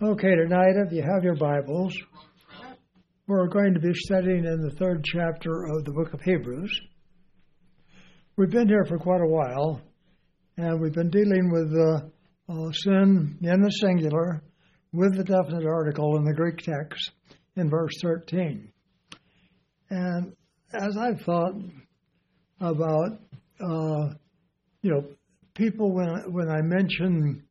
Okay, tonight, if you have your Bibles, we're going to be studying in the third chapter of the book of Hebrews. We've been here for quite a while, and we've been dealing with sin in the singular with the definite article in the Greek text in verse 13. And as I've thought about, people, when I mention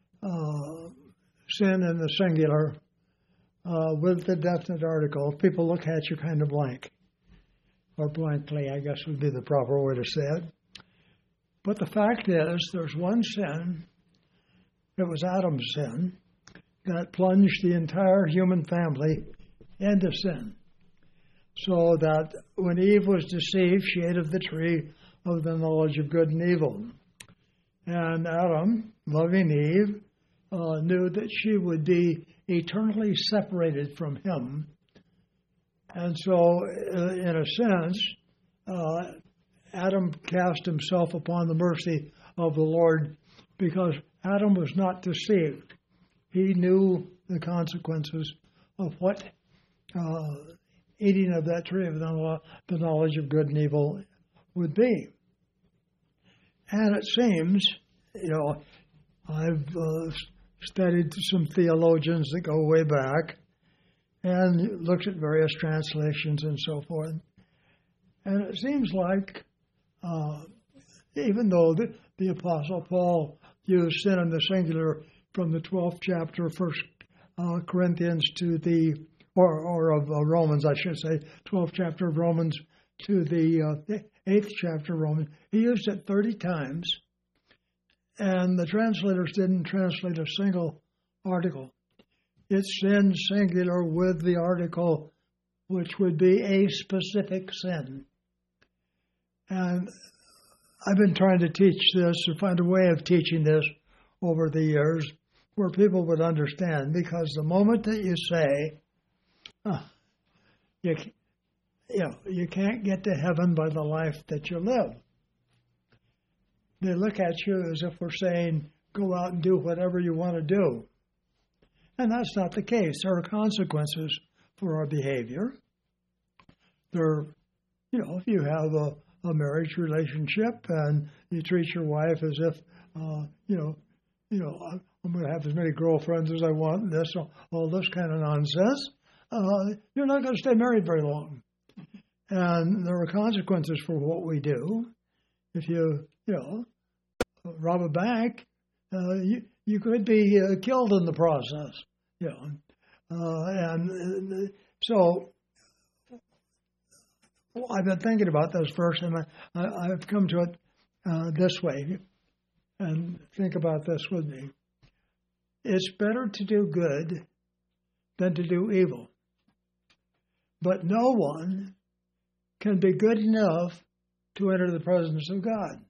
sin in the singular with the definite article, people look at you kind of blank, or blankly, I guess would be the proper way to say it. But the fact is, there's one sin, it was Adam's sin, that plunged the entire human family into sin. So that when Eve was deceived, she ate of the tree of the knowledge of good and evil. And Adam, loving Eve, knew that she would be eternally separated from him. And so, in a sense, Adam cast himself upon the mercy of the Lord because Adam was not deceived. He knew the consequences of what eating of that tree of the knowledge of good and evil would be. And it seems, I've studied some theologians that go way back and looked at various translations and so forth. And it seems like, even though the Apostle Paul used sin in the singular from the 12th chapter of 1 Corinthians to the, or of Romans, I should say, 12th chapter of Romans to the 8th chapter of Romans, he used it 30 times. And the translators didn't translate a single article. It's sin singular with the article, which would be a specific sin. And I've been trying to teach this, to find a way of teaching this over the years where people would understand, because the moment that you say, you can't get to heaven by the life that you live, they look at you as if we're saying, go out and do whatever you want to do. And that's not the case. There are consequences for our behavior. If you have a marriage relationship and you treat your wife as if, I'm going to have as many girlfriends as I want, and all this kind of nonsense, you're not going to stay married very long. And there are consequences for what we do. If you rob a bank, you could be killed in the process. And so I've been thinking about this verse, and I've come to it this way. And think about this with me. It's better to do good than to do evil. But no one can be good enough to enter the presence of God.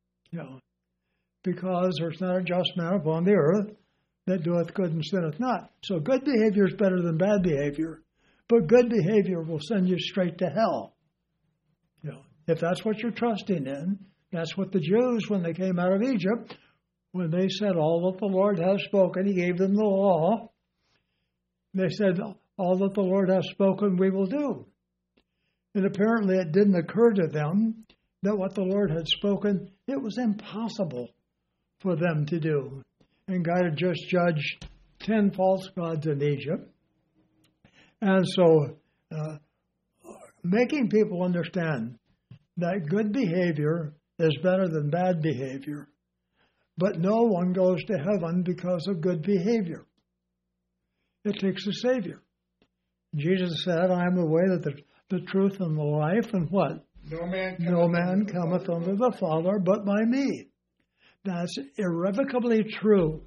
Because there's not a just man upon the earth that doeth good and sinneth not. So good behavior is better than bad behavior, but good behavior will send you straight to hell. If that's what you're trusting in, that's what the Jews, when they came out of Egypt, when they said, all that the Lord has spoken, he gave them the law. They said, all that the Lord has spoken, we will do. And apparently it didn't occur to them that what the Lord had spoken, it was impossible for them to do. And God had just judged 10 false gods in Egypt. And so making people understand that good behavior is better than bad behavior. But no one goes to heaven because of good behavior. It takes a Savior. Jesus said, I am the way, the truth, and the life, and what? No man cometh unto the Father but by me. That's irrevocably true.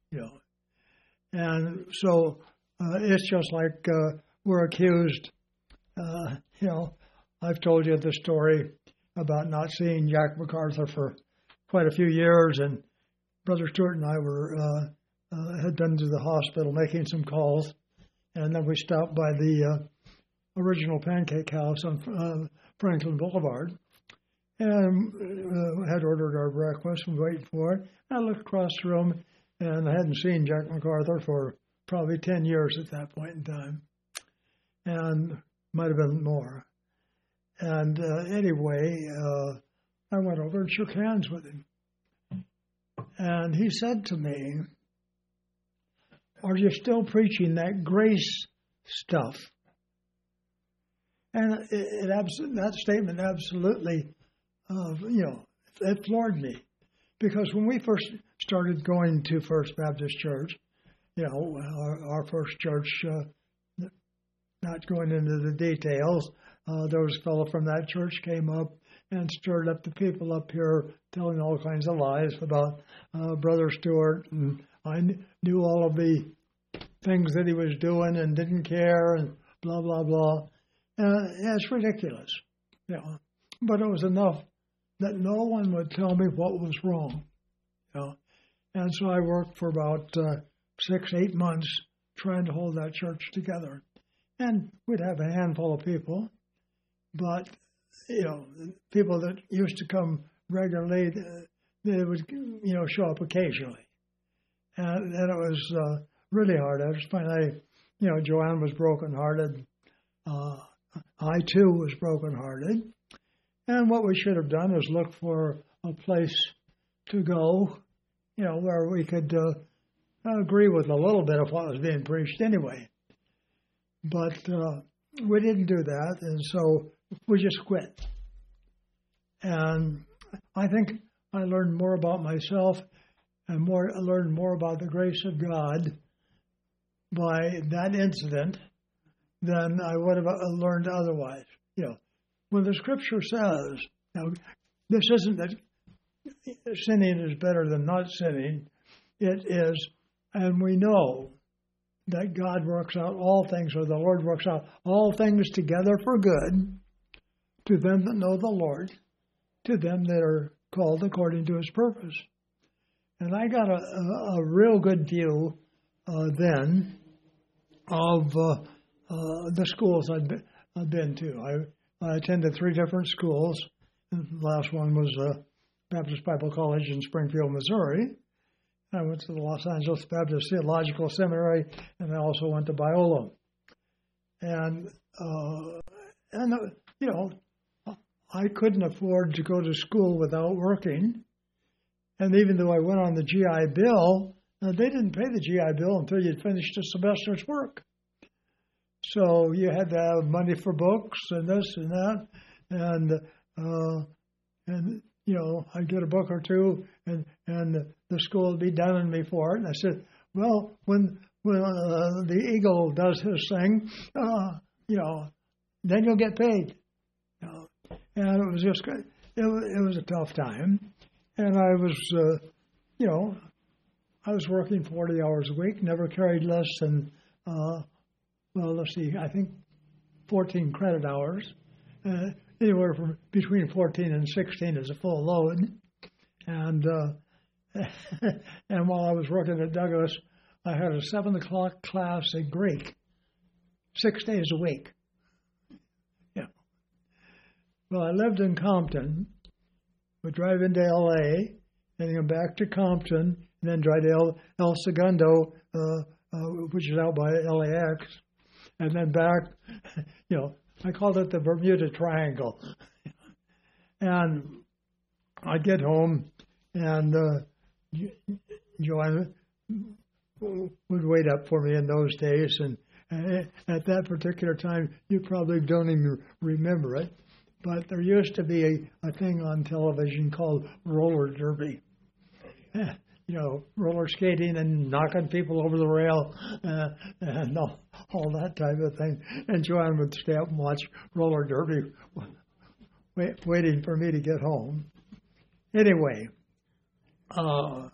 And so it's just like we're accused. I've told you the story about not seeing Jack MacArthur for quite a few years, and Brother Stewart and I had been to the hospital making some calls, and then we stopped by the original Pancake House on Franklin Boulevard, and had ordered our breakfast and waited for it. I looked across the room, and I hadn't seen Jack MacArthur for probably 10 years at that point in time, and might have been more. And anyway, I went over and shook hands with him. And he said to me, "Are you still preaching that grace stuff?" And that statement absolutely, it floored me. Because when we first started going to First Baptist Church, our first church, not going into the details, there was a fellow from that church came up and stirred up the people up here, telling all kinds of lies about Brother Stewart, and I knew all of the things that he was doing and didn't care, and blah, blah, blah. It's ridiculous, but it was enough that no one would tell me what was wrong. And so I worked for about 6-8 months trying to hold that church together. And we'd have a handful of people, but, people that used to come regularly, they would, show up occasionally. And it was really hard. I just finally, Joanne was brokenhearted. I, too, was brokenhearted. And what we should have done is look for a place to go, where we could agree with a little bit of what was being preached anyway. But we didn't do that, and so we just quit. And I think I learned more about myself and learned more about the grace of God by that incident than I would have learned otherwise. When the Scripture says, now, this isn't that sinning is better than not sinning. It is, and we know that God works out all things, or the Lord works out all things together for good to them that know the Lord, to them that are called according to His purpose. And I got a real good view then of the schools I'd been to. I attended 3 different schools. The last one was Baptist Bible College in Springfield, Missouri. I went to the Los Angeles Baptist Theological Seminary, and I also went to Biola. And I couldn't afford to go to school without working. And even though I went on the GI Bill, they didn't pay the GI Bill until you'd finished a semester's work. So you had to have money for books and this and that, and I'd get a book or two, and the school would be downing me for it. And I said, well, when the Eagle does his thing, then you'll get paid. And it was just, it was a tough time, and I was, I was working 40 hours a week, never carried less than, I think 14 credit hours. Anywhere from between 14 and 16 is a full load. And and while I was working at Douglas, I had a 7 o'clock class in Greek, 6 days a week. Well, I lived in Compton, would drive into L.A., then come back to Compton, and then drive to El Segundo, which is out by LAX, and then back, I called it the Bermuda Triangle. And I'd get home, and Joanna would wait up for me in those days. And at that particular time, you probably don't even remember it, but there used to be a thing on television called roller derby. Roller skating and knocking people over the rail and all that type of thing. And Joanne would stay up and watch roller derby, waiting for me to get home. Anyway, I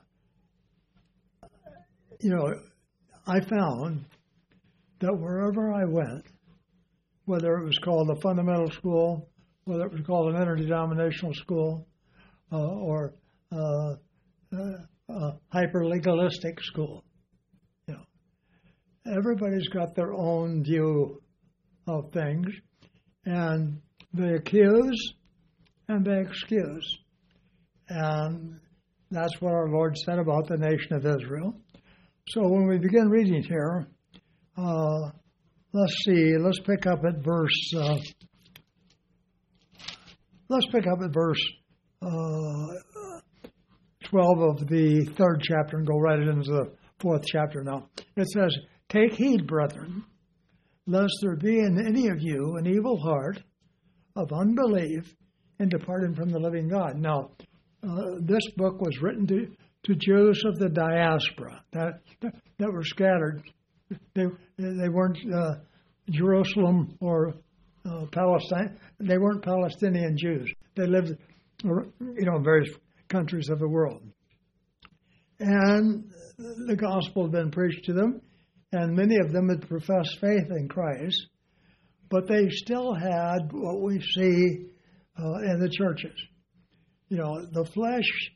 found that wherever I went, whether it was called a fundamental school, whether it was called an interdenominational school, or hyper-legalistic school. Everybody's got their own view of things, and they accuse and they excuse. And that's what our Lord said about the nation of Israel. So when we begin reading here, let's see. Let's pick up at verse. Let's pick up at verse 12 of the 3rd chapter and go right into the 4th chapter now. It says, "Take heed, brethren, lest there be in any of you an evil heart of unbelief in departing from the living God." Now, this book was written to Jews of the diaspora that were scattered. They weren't Jerusalem or Palestine. They weren't Palestinian Jews. They lived, in various countries of the world. And the gospel had been preached to them, and many of them had professed faith in Christ, but they still had what we see in the churches. The flesh,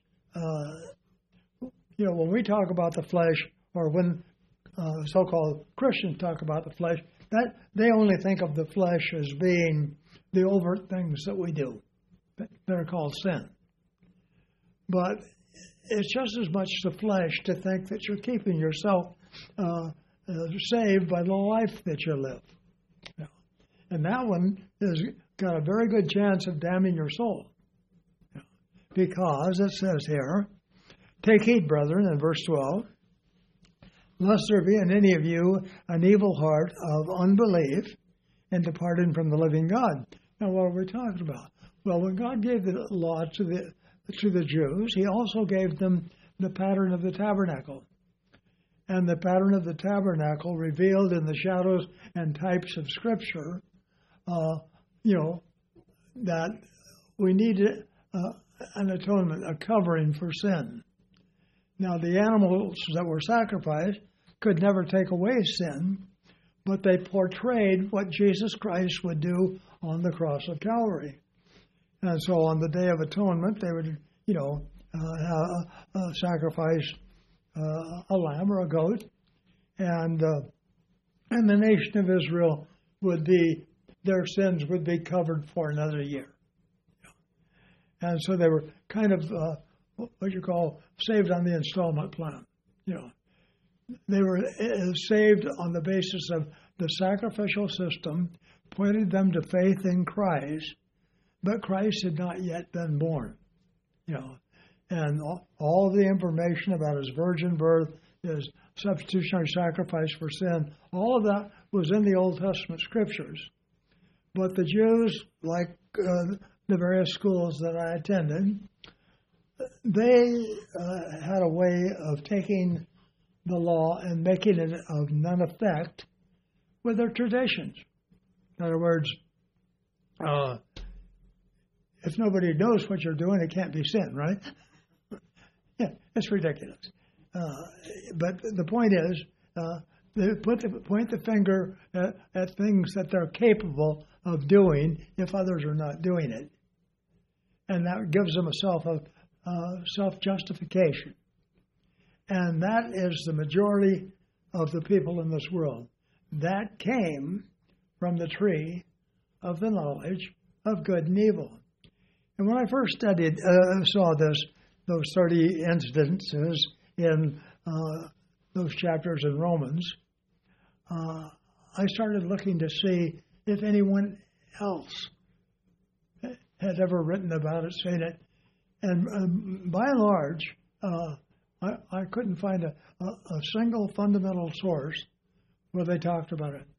when we talk about the flesh, or when so-called Christians talk about the flesh, that they only think of the flesh as being the overt things that we do that are called sin. But it's just as much the flesh to think that you're keeping yourself saved by the life that you live. And that one has got a very good chance of damning your soul. Because it says here, "Take heed, brethren," in verse 12, "lest there be in any of you an evil heart of unbelief in departing from the living God." Now, what are we talking about? Well, when God gave the law to the Jews, He also gave them the pattern of the tabernacle. And the pattern of the tabernacle revealed in the shadows and types of Scripture, that we needed an atonement, a covering for sin. Now, the animals that were sacrificed could never take away sin, but they portrayed what Jesus Christ would do on the cross of Calvary. And so on the Day of Atonement, they would, sacrifice a lamb or a goat, and the nation of Israel their sins would be covered for another year. And so they were kind of what you call saved on the installment plan. They were saved on the basis of the sacrificial system, pointed them to faith in Christ, but Christ had not yet been born. And all the information about His virgin birth, His substitutionary sacrifice for sin, all of that was in the Old Testament Scriptures. But the Jews, like the various schools that I attended, they had a way of taking the law and making it of none effect with their traditions. In other words, if nobody knows what you're doing, it can't be sin, right? Yeah, it's ridiculous. But the point is, they point the finger at things that they're capable of doing if others are not doing it. And that gives them a self-justification. And that is the majority of the people in this world. That came from the tree of the knowledge of good and evil. And when I first saw those 30 instances in those chapters in Romans, I started looking to see if anyone else had ever written about it, saying it. And by and large, I couldn't find a single fundamental source where they talked about it.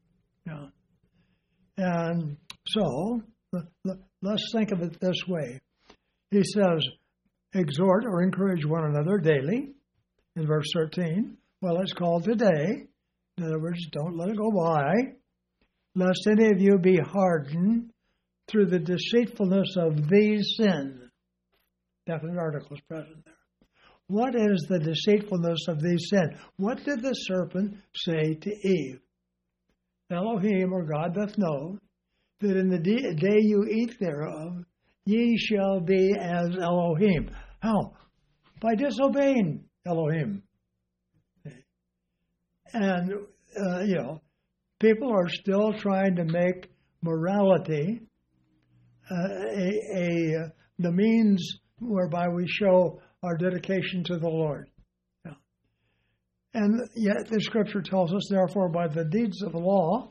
And so, let's think of it this way. He says, exhort or encourage one another daily, in verse 13. Well, it's called today. In other words, don't let it go by, lest any of you be hardened through the deceitfulness of these sins. Definite articles present there. What is the deceitfulness of these sins? What did the serpent say to Eve? Elohim, or God, doth know that in the day you eat thereof, ye shall be as Elohim. How? By disobeying Elohim. And, people are still trying to make morality the means whereby we show our dedication to the Lord. And yet the Scripture tells us, therefore, by the deeds of the law,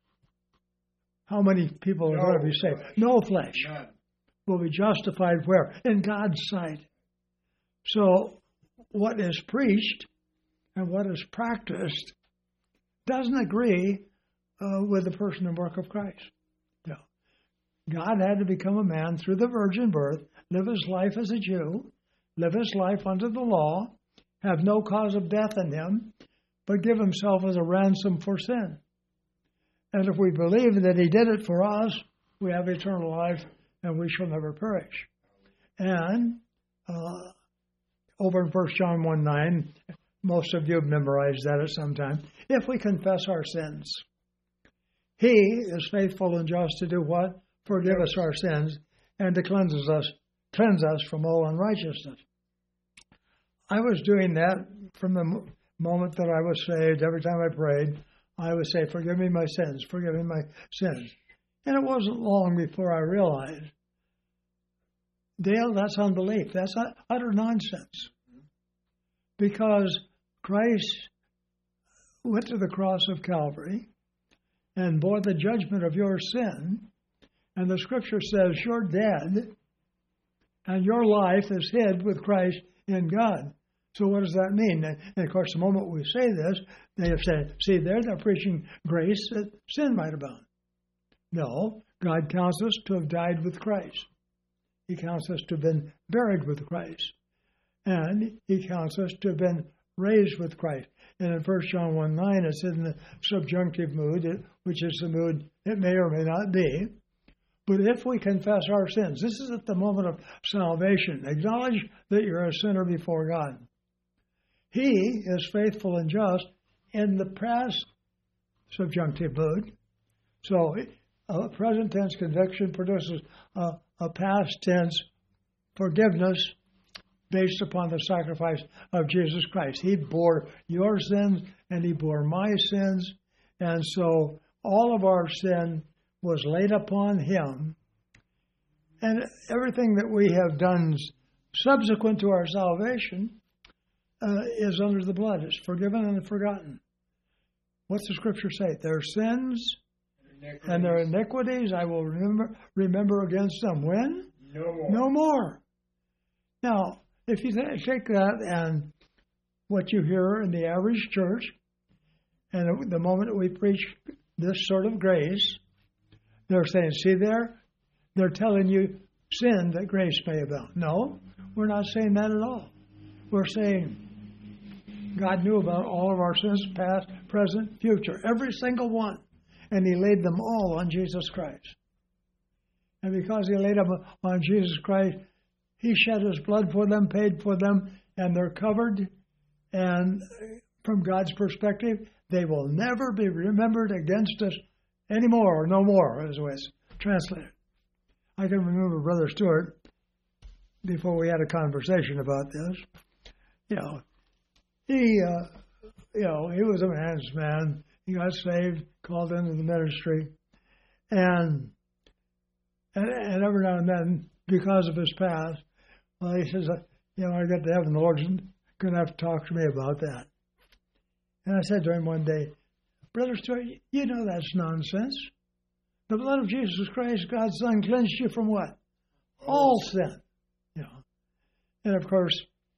how many people are going to be saved? No flesh will be justified where? In God's sight. So what is preached and what is practiced doesn't agree with the person and work of Christ. No. God had to become a man through the virgin birth, live his life as a Jew, live his life under the law, have no cause of death in him, but give himself as a ransom for sin. And if we believe that he did it for us, we have eternal life and we shall never perish. And over in 1 John 1:9, most of you have memorized that at some time. If we confess our sins, he is faithful and just to do what? Forgive us our sins and to cleanse us from all unrighteousness. I was doing that from the moment that I was saved. Every time I prayed, I would say, forgive me my sins, forgive me my sins. And it wasn't long before I realized, Dale, that's unbelief. That's utter nonsense. Because Christ went to the cross of Calvary and bore the judgment of your sin. And the Scripture says you're dead and your life is hid with Christ in God. So what does that mean? And of course, the moment we say this, they have said, see there, they're preaching grace that sin might abound. No, God counts us to have died with Christ. He counts us to have been buried with Christ. And he counts us to have been raised with Christ. And in 1 John 1:9, it's in the subjunctive mood, which is the mood it may or may not be. But if we confess our sins, this is at the moment of salvation. Acknowledge that you're a sinner before God. He is faithful and just in the past subjunctive mood. So a present tense conviction produces a past tense forgiveness based upon the sacrifice of Jesus Christ. He bore your sins and he bore my sins. And so all of our sin was laid upon him. And everything that we have done subsequent to our salvation is under the blood. It's forgiven and forgotten. What's the Scripture say? Their sins and their iniquities I will remember against them. When? No more. No more. Now, if you take that and what you hear in the average church, and the moment we preach this sort of grace, they're saying, see there? They're telling you sin that grace may abound. No, we're not saying that at all. We're saying God knew about all of our sins, past, present, future, every single one. And he laid them all on Jesus Christ. And because he laid them on Jesus Christ, he shed his blood for them, paid for them, and they're covered. And from God's perspective, they will never be remembered against us anymore, or no more, as it's translated. I can remember Brother Stewart, before we had a conversation about this, he was a man's man. He got saved, called into the ministry, and every now and then, because of his past, he says, when I get to heaven, the Lord's going to have to talk to me about that. And I said to him one day, Brother Stewart, you know that's nonsense. The blood of Jesus Christ, God's Son, cleansed you from what? All sin. And of course,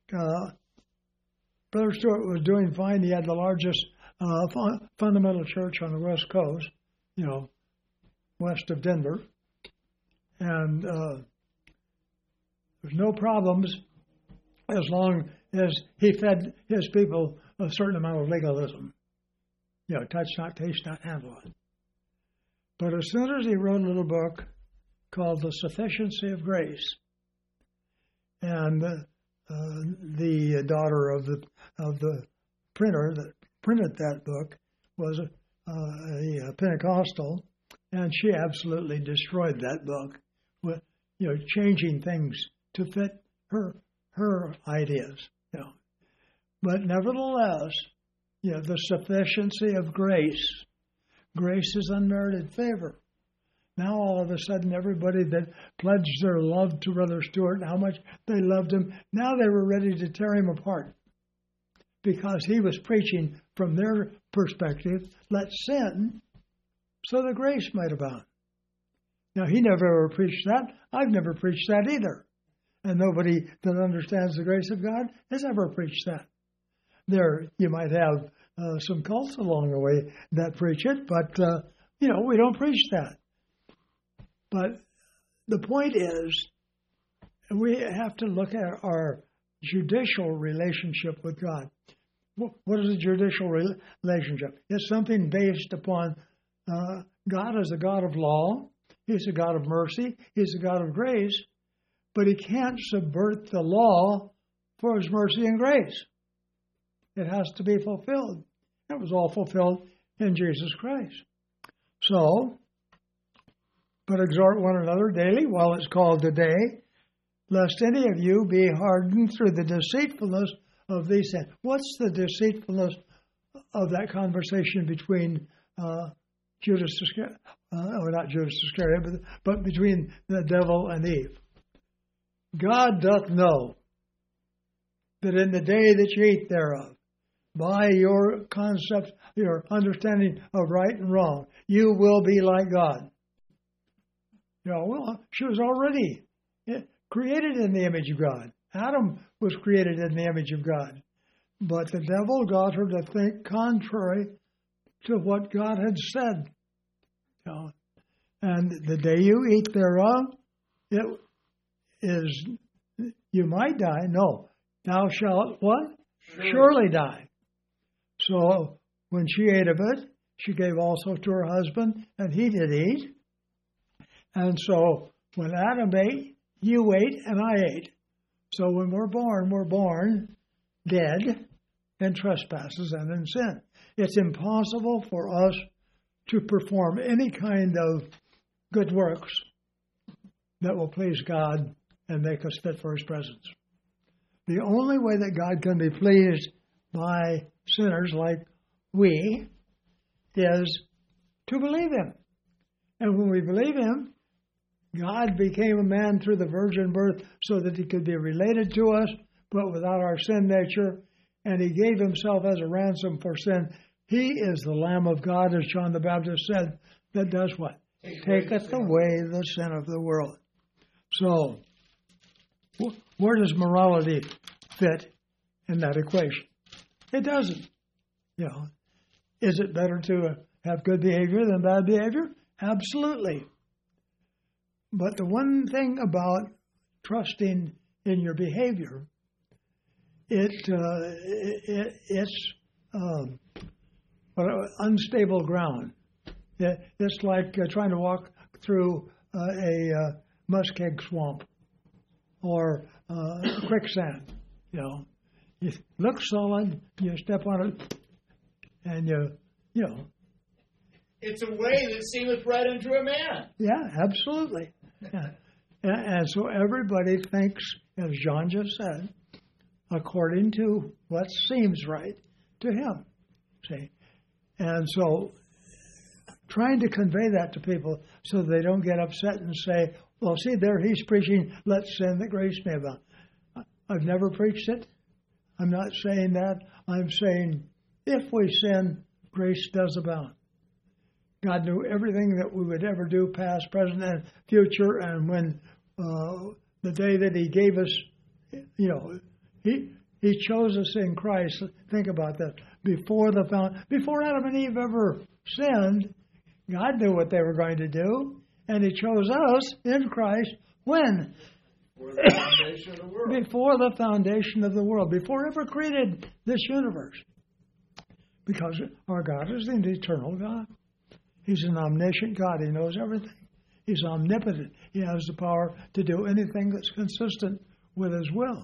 Brother Stewart was doing fine. He had the largest fundamental church on the West Coast, west of Denver. And there's no problems as long as he fed his people a certain amount of legalism. Touch not, taste not, handle it. But as soon as he wrote a little book called The Sufficiency of Grace, and the daughter of the printer that printed that book was a Pentecostal, and she absolutely destroyed that book with changing things to fit her ideas. But nevertheless, the sufficiency of grace. Grace is unmerited favor. Now all of a sudden, everybody that pledged their love to Brother Stewart and how much they loved him, now they were ready to tear him apart because he was preaching from their perspective, let sin so the grace might abound. Now, he never ever preached that. I've never preached that either. And nobody that understands the grace of God has ever preached that. There, you might have some cults along the way that preach it, but, we don't preach that. But the point is, we have to look at our judicial relationship with God. What is a judicial relationship? It's something based upon God as a God of law. He's a God of mercy. He's a God of grace. But he can't subvert the law for his mercy and grace. It has to be fulfilled. It was all fulfilled in Jesus Christ. So, but exhort one another daily while it's called today, lest any of you be hardened through the deceitfulness of these sins. What's the deceitfulness of that conversation between Judas Iscariot, not Judas Iscariot, but between the devil and Eve? God doth know that in the day that you eat thereof, by your concept, your understanding of right and wrong, you will be like God. She was already created in the image of God. Adam was created in the image of God. But the devil got her to think contrary to what God had said. And the day you eat thereof, it is, you might die. No, thou shalt what? Surely die. So when she ate of it, she gave also to her husband, and he did eat. And so when Adam ate, you ate, and I ate. So when we're born dead in trespasses and in sin. It's impossible for us to perform any kind of good works that will please God and make us fit for his presence. The only way that God can be pleased by sinners like we is to believe him. And when we believe him, God became a man through the virgin birth so that he could be related to us, but without our sin nature. And he gave himself as a ransom for sin. He is the Lamb of God, as John the Baptist said, that does what? Taketh away the sin of the world. So, where does morality fit in that equation? It doesn't. Is it better to have good behavior than bad behavior? Absolutely. But the one thing about trusting in your behavior, it's unstable ground. It's like trying to walk through a muskeg swamp or quicksand. You look solid, you step on it, and you know. It's a way that seemeth right unto a man. Yeah, absolutely. Yeah. And so everybody thinks, as John just said, according to what seems right to him. See? And so trying to convey that to people so they don't get upset and say, well, see, there he's preaching, let's sin that grace may abound. I've never preached it. I'm not saying that. I'm saying if we sin, grace does abound. God knew everything that we would ever do, past, present, and future. And when the day that he gave us, he chose us in Christ. Think about that. Before Adam and Eve ever sinned, God knew what they were going to do. And he chose us in Christ when? Before the foundation of the world. Before the foundation of the world. Before ever created this universe. Because our God is an eternal God. He's an omniscient God. He knows everything. He's omnipotent. He has the power to do anything that's consistent with his will.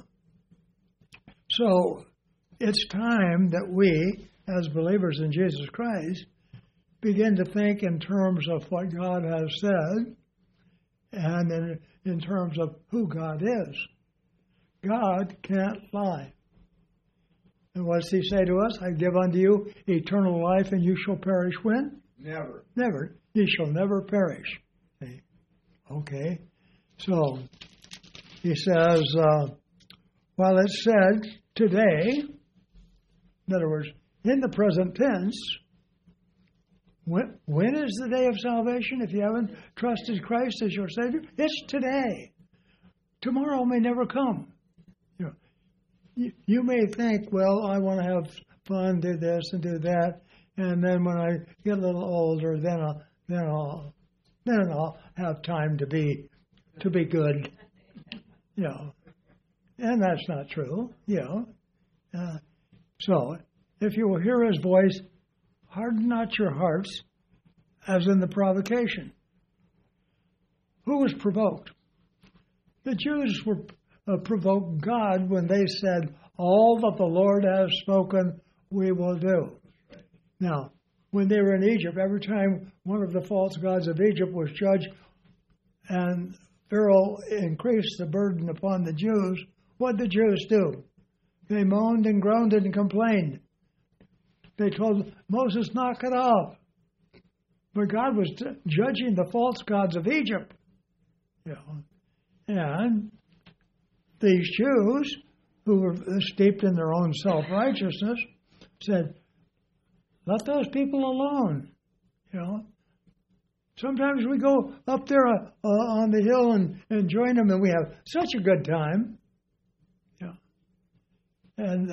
So it's time that we, as believers in Jesus Christ, begin to think in terms of what God has said and in terms of who God is. God can't lie. And what does he say to us? I give unto you eternal life, and you shall perish when? Never. Never. Ye shall never perish. See? Okay. So, he says, while it's said today, In other words, in the present tense, when is the day of salvation? If you haven't trusted Christ as your Savior, it's today. Tomorrow may never come. You may think, well, I want to have fun, do this and do that, and then when I get a little older, then I'll have time to be good. And that's not true. So if you will hear His voice, harden not your hearts, as in the provocation. Who was provoked? The Jews were provoked God when they said, all that the Lord has spoken, we will do. Now, when they were in Egypt, every time one of the false gods of Egypt was judged and Pharaoh increased the burden upon the Jews, what did the Jews do? They moaned and groaned and complained. They told Moses, knock it off. But God was judging the false gods of Egypt. And these Jews, who were steeped in their own self-righteousness, said, let those people alone. Sometimes we go up there on the hill and join them, and we have such a good time. And,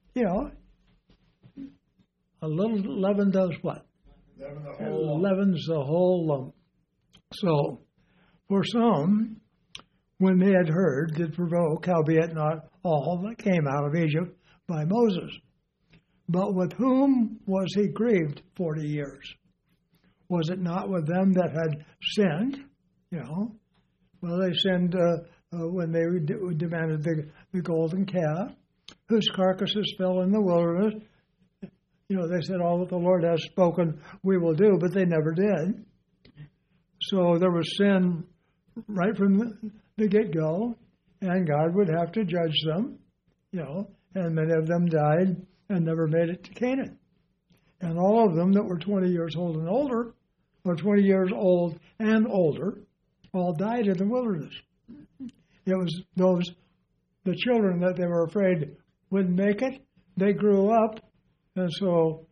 a little leaven does what? Leavens the whole lump. So, for some, when they had heard, did provoke, howbeit not all that came out of Egypt by Moses. But with whom was he grieved 40 years? Was it not with them that had sinned? Well, they sinned when they demanded the golden calf, whose carcasses fell in the wilderness. They said, all that the Lord has spoken, we will do, but they never did. So there was sin right from the get-go, and God would have to judge them, and many of them died and never made it to Canaan. And all of them that were 20 years old and older, or 20 years old and older, all died in the wilderness. It was the children that they were afraid wouldn't make it. They grew up, and so,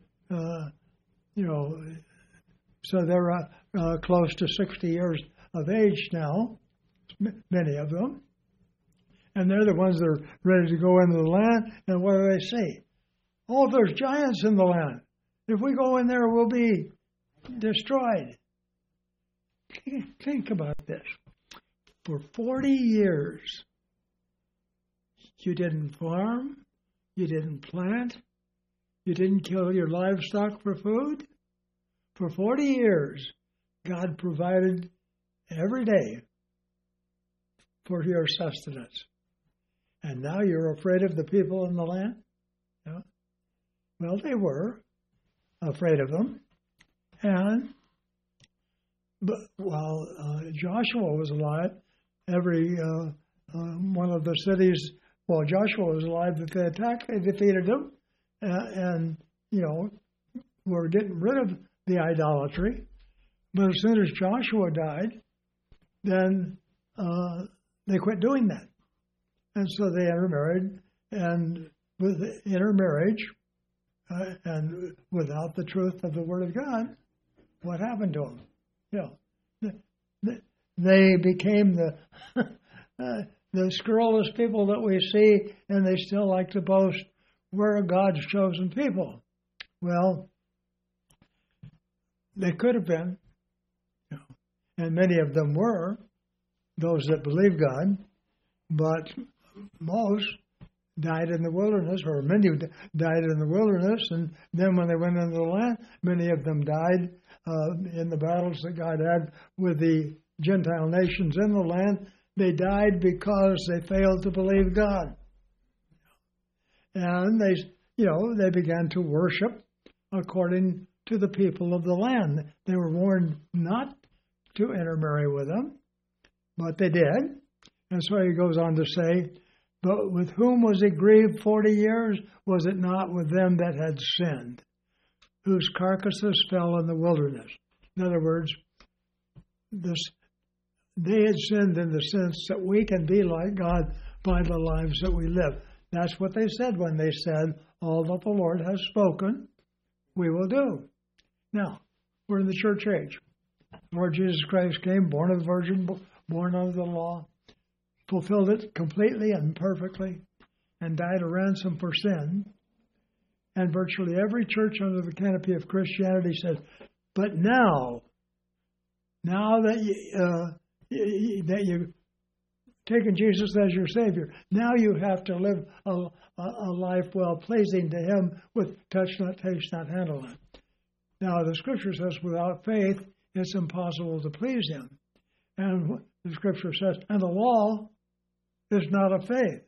so they're close to 60 years of age now, many of them. And they're the ones that are ready to go into the land, and what do they see? Oh, there's giants in the land. If we go in there, we'll be destroyed. Think about this. For 40 years, you didn't farm, you didn't plant, you didn't kill your livestock for food. For 40 years, God provided every day for your sustenance. And now you're afraid of the people in the land? Well, they were afraid of them. But while Joshua was alive, every one of the cities, while Joshua was alive that they attacked, they defeated them, and were getting rid of the idolatry. But as soon as Joshua died, then they quit doing that. And so they intermarried, and with intermarriage, and without the truth of the Word of God, what happened to them? They became the scurrilous people that we see, and they still like to boast, we're God's chosen people. Well, they could have been, and many of them were, those that believe God, but most died in the wilderness, or many died in the wilderness, and then when they went into the land, many of them died in the battles that God had with the Gentile nations in the land. They died because they failed to believe God. And they began to worship according to the people of the land. They were warned not to intermarry with them, but they did. And so he goes on to say, but with whom was he grieved 40 years? Was it not with them that had sinned, whose carcasses fell in the wilderness? In other words, they had sinned in the sense that we can be like God by the lives that we live. That's what they said when they said, all that the Lord has spoken, we will do. Now, we're in the church age. Lord Jesus Christ came, born of the Virgin, born under the law, fulfilled it completely and perfectly, and died a ransom for sin. And virtually every church under the canopy of Christianity says, but now that you've taken Jesus as your Savior, now you have to live a life well pleasing to Him with touch not, taste not, handle not. Now the Scripture says without faith it's impossible to please Him. And the Scripture says, and the law is not of faith.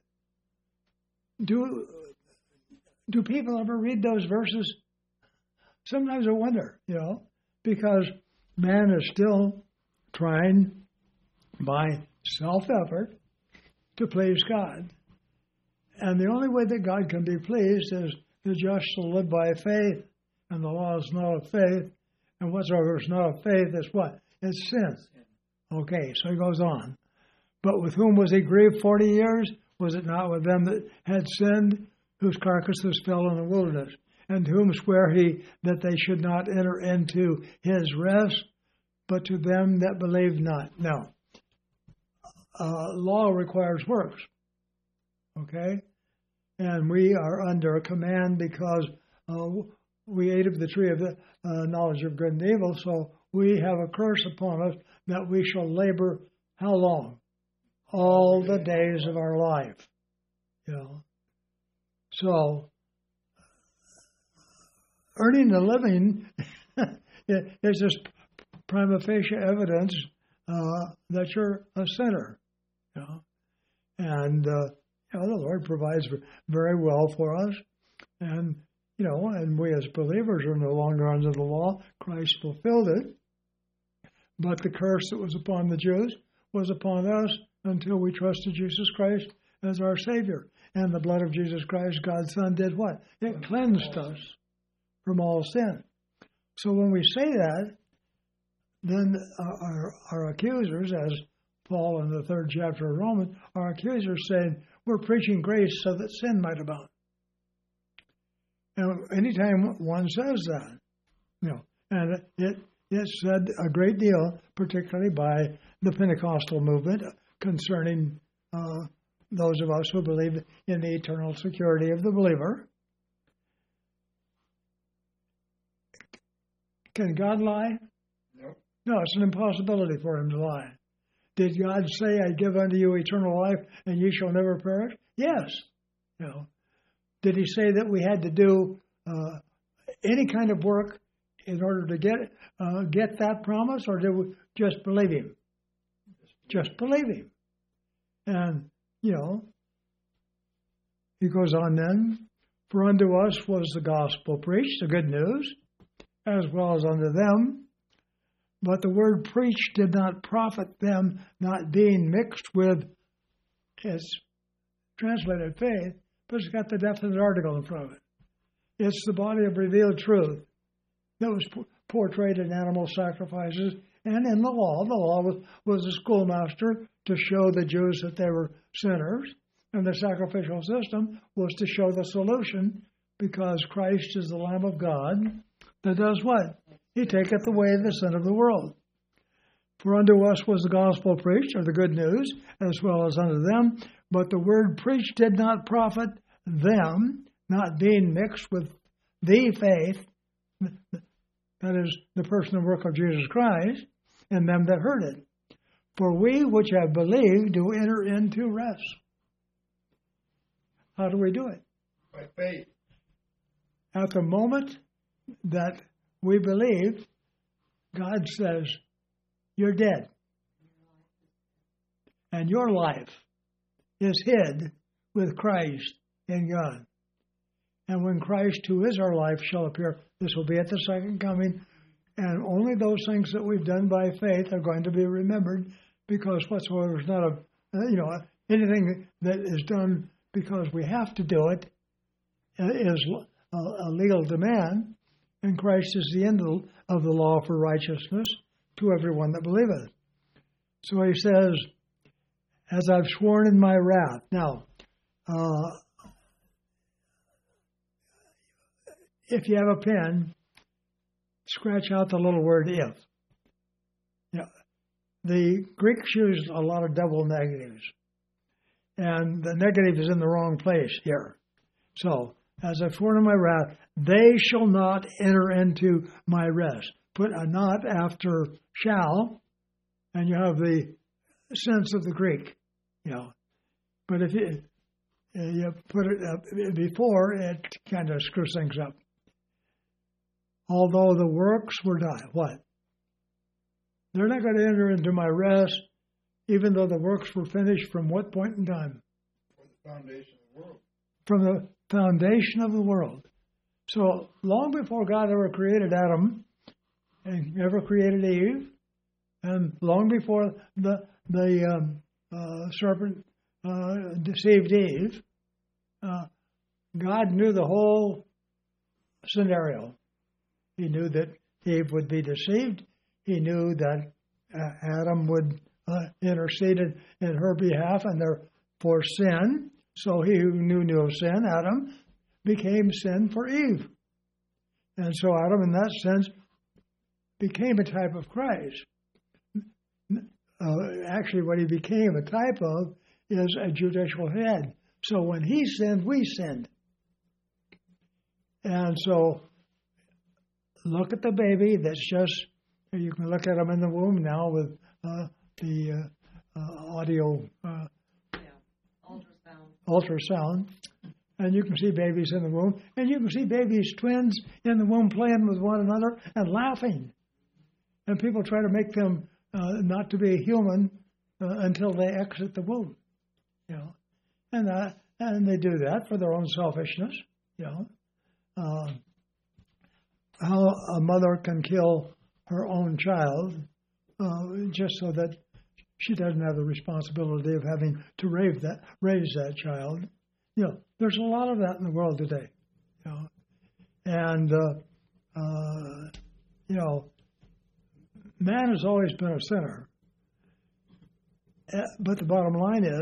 Do people ever read those verses? Sometimes I wonder, because man is still trying by self-effort to please God. And the only way that God can be pleased is the just shall live by faith, and the law is not of faith. And whatsoever is not of faith is what? It's sin. Okay, so he goes on. But with whom was he grieved 40 years? Was it not with them that had sinned, whose carcasses fell in the wilderness? And whom sware he that they should not enter into his rest, but to them that believe not? Now, law requires works, okay? And we are under a command because we ate of the tree of the knowledge of good and evil, so we have a curse upon us that we shall labor how long? All the days of our life, So, earning a living is just prima facie evidence that you're a sinner, And the Lord provides very well for us, and and we as believers are no longer under the law. Christ fulfilled it, but the curse that was upon the Jews was upon us until we trusted Jesus Christ as our Savior. And the blood of Jesus Christ, God's Son, did what? It cleansed us from all sin. So when we say that, then our accusers, as Paul in the 3rd chapter of Romans, our accusers saying, we're preaching grace so that sin might abound. And anytime one says that, and it's said a great deal, particularly by the Pentecostal movement, concerning those of us who believe in the eternal security of the believer. Can God lie? No, it's an impossibility for Him to lie. Did God say, I give unto you eternal life and ye shall never perish? Yes. Did He say that we had to do any kind of work in order to get that promise, or did we just believe Him? Just believe Him. And, He goes on then, for unto us was the gospel preached, the good news, as well as unto them. But the word preached did not profit them, not being mixed with, it's translated faith, but it's got the definite article in front of it. It's the body of revealed truth that was portrayed in animal sacrifices and in the law. The law was a schoolmaster to show the Jews that they were sinners, and the sacrificial system was to show the solution, because Christ is the Lamb of God that does what? He taketh away the sin of the world. For unto us was the gospel preached, or the good news, as well as unto them. But the word preached did not profit them, not being mixed with the faith, that is, the person and work of Jesus Christ, and them that heard it. For we which have believed do enter into rest. How do we do it? By faith. At the moment that we believe, God says, you're dead. And your life is hid with Christ in God. And when Christ, who is our life, shall appear, this will be at the second coming, and only those things that we've done by faith are going to be remembered, because whatsoever is not of, anything that is done because we have to do it is a legal demand, and Christ is the end of the law for righteousness to everyone that believeth. So he says, as I've sworn in my wrath. Now, if you have a pen, scratch out the little word if. Yeah. The Greeks used a lot of double negatives, and the negative is in the wrong place here. So, as I foreknew my wrath, they shall not enter into my rest. Put a not after shall, and you have the sense of the Greek, you know. But if you put it before, it kind of screws things up. Although the works were done, what? They're not going to enter into my rest, even though the works were finished from what point in time? From the foundation of the world. From the foundation of the world. So long before God ever created Adam and ever created Eve, and long before the serpent deceived Eve, God knew the whole scenario. He knew that Eve would be deceived. He knew that Adam would intercede in her behalf and therefore sin. So he who knew no sin, Adam, became sin for Eve. And so Adam, in that sense, became a type of Christ. Actually, what he became a type of is a judicial head. So when he sinned, we sinned. And so look at the baby that's just, you can look at him in the womb now with the audio ultrasound, and you can see babies in the womb, and you can see babies, twins in the womb playing with one another and laughing. And people try to make them not to be human until they exit the womb, you know, and they do that for their own selfishness, you know. How a mother can kill her own child just so that she doesn't have the responsibility of having to raise that child. You know, there's a lot of that in the world today. You know, and you know, man has always been a sinner. But the bottom line is,